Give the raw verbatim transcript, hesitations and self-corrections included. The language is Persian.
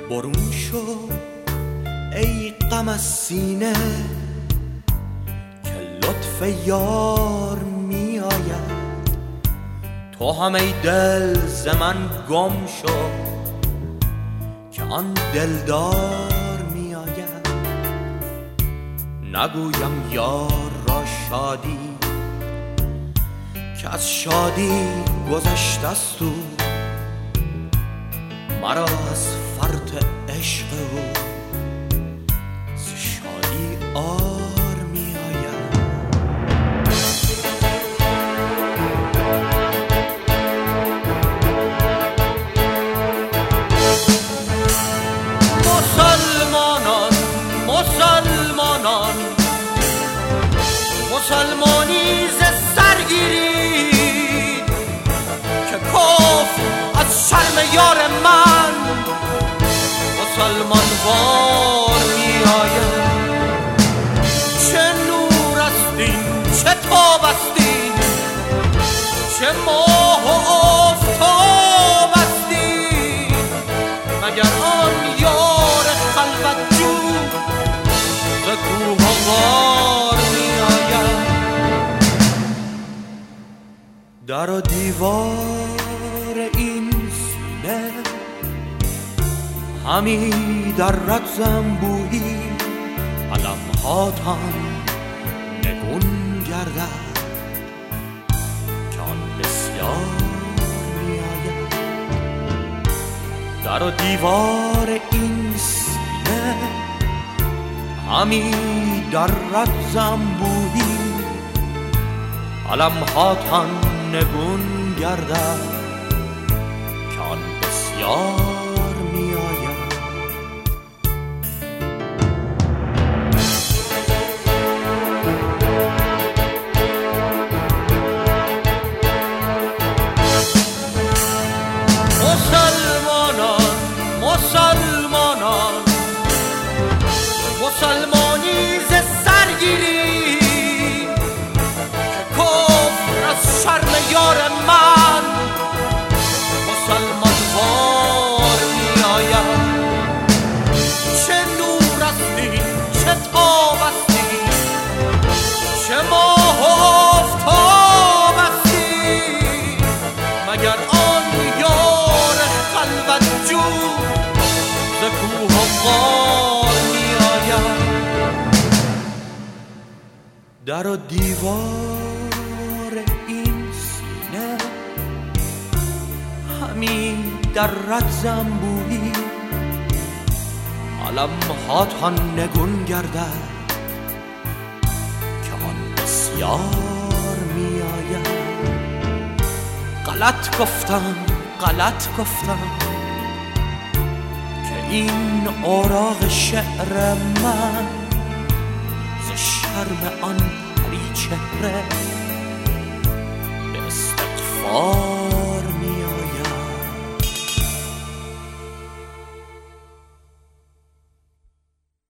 برون شو ای غم از سینه که لطف یار می آید. تو هم ای دل ز من گم شو که آن دلدار می آید. نگویم یار را شادی که از شادی گذشته است او، مرا از فرط عشق او ز شادی آر می آید. مسلمانان مسلمانان مسلمانی ز سر گیرید که کفر از شرم یار من مسلمان وار می آید. چه نور است این چه تاب است این چه ماه و آفتاب است این مگر آن یار خلوت جو ز کوه و غار می آید. در و دیوار این سینه همی در رد زنبویی علمهاتان نگون گردد که آن بسیار می آید. در و دیوار این سینه همی در رد زنبویی علمهاتان نگون گردد که آن بسیار می آید. مسلمانان مسلمانان مسلمانی ز سر گیری که کفر از شرم یار من مسلمان وار می آید. چه نور است این چه تاب است این چه ماه و آفتاب است این مگر آن یار خلوت جو ز کوه و غار می آید. در و دیوار این سینه همی در رد زنبویی علمهاتان نگون گردد که آن بسیار می آید. غلط گفتم غلط گفتم که این اوراق شعر من ز شرم آن پری چهره به استغفار